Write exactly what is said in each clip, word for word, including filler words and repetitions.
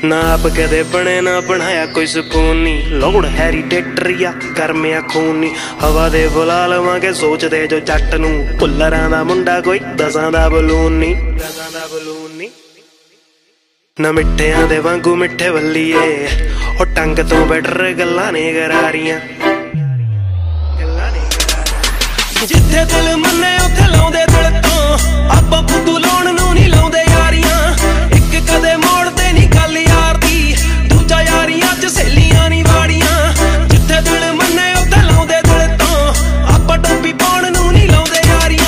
ना आप कदे बने ना बनाया कोई सुकून नी, लोड़ हैरीटेटर या गर्मिया खून नी। हवा दे बुला लवांगे सोचदे जो जट नूं, भुल्लरां दा मुंडा कोई दसां दा बलून नी, दसां दा बलून नी। ना मिठियां दे वांगू मिठे वल्लीए, ओ टंग तो बैटर गल्लां ने करारियां, गल्लां ने करारियां। जिथे दिल मन्ने उत्थे लाउंदे दिल तो, आपां फुद्दू लाउण नूं नी लाउंदे यारियां। इक कदे मोड़दे नी गल यार दी, दूजा यारियां च सहेलियां नी वाड़ियां। जिथे दिल मन्ने उत्थे लाउंदे दिल तो, आपां टोपी पाउण नूं नी लाउंदे यारियां।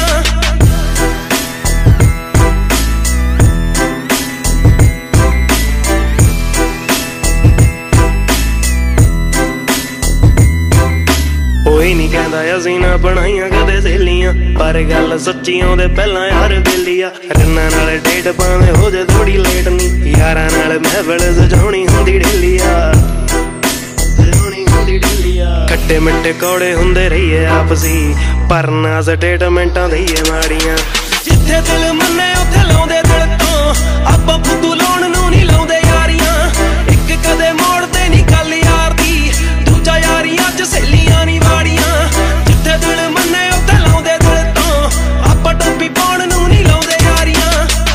कोई नहीं कहता असीं ना बनाइयां कदे सहेलियां, पर गल सच्ची आउंदे पहलां यार बेलिया। रन्ना नाल डेट पावे हो जे थोड़ी लेट नी, यारां नाल महफल सजाउणी हुंदी ढेलिया, सजाउणी हुंदी ढेलिया। खट्टे मिट्ठे कौड़े हुंदे रहिए आपसी, पर ना स्टेटमेंटां देइए माड़ियां। जिथे दिल मन्ने उत्थे लाउंदे दिल तो, आपां फुद्दू लाउण नूं नी लाउंदे यारियां। इक कदे मोड़दे नी गल यार दी, दूजा यारियां च सहेलियां नी वाड़ियां। जिथे दिल मन्ने उत्थे लाउंदे दिल तो, आपां टोपी पाउण नूं नी लाउंदे यारियां।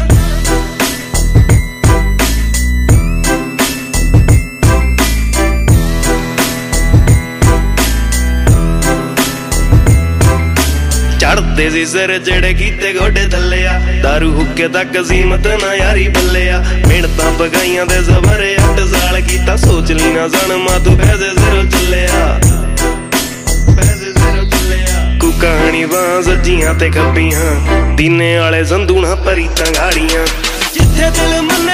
चढ़दे सी सिर जेड़े कीते गोडे थल्लेआ, दारू हुक्के तक सीमत ना यारी बल्लेआ। मिहनतां पगाइयां ते सवरे अठ साल कीता, सोच ली ना सनमा तू पैसे सिरों चलेआ, पैसे सिरों चलेआ। कु कहानी बां सज्जियां ते खब्बियां, दीने वाले संधूणा परीतां गाड़ियां। जिथे दिल मन